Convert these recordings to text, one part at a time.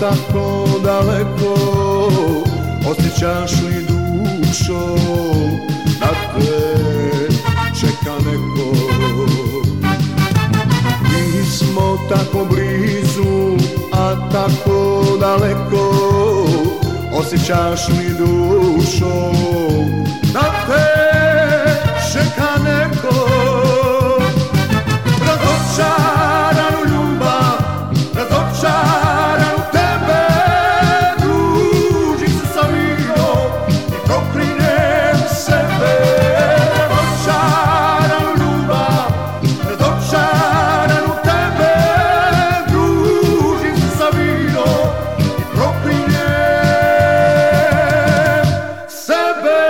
tako daleko, osjećaš li dušo da te čeka neko? Mi smo tako blizu, a tako daleko, osjećaš li dušo da te čeka neko? Razočaranu ljubav, razočaranu tebe, družim se sa vinom i proklinem sebe. Razočaranu ljubav, razočaranu tebe, družim se sa vinom i proklinem sebe.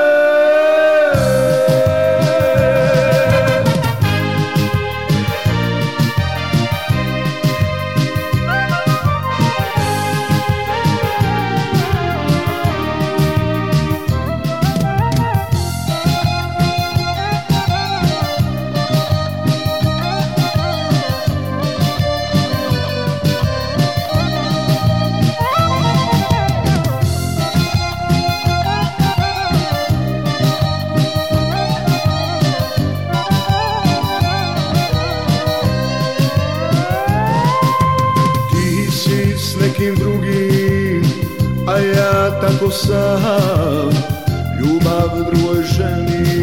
S nekim drugim, a ja tako sam ljubav drugoj ženi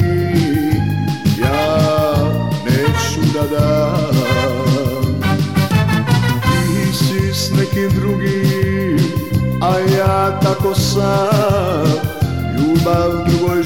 ja neću da dam. Ti si s nekim drugim, a ja tako sam ljubav drugoj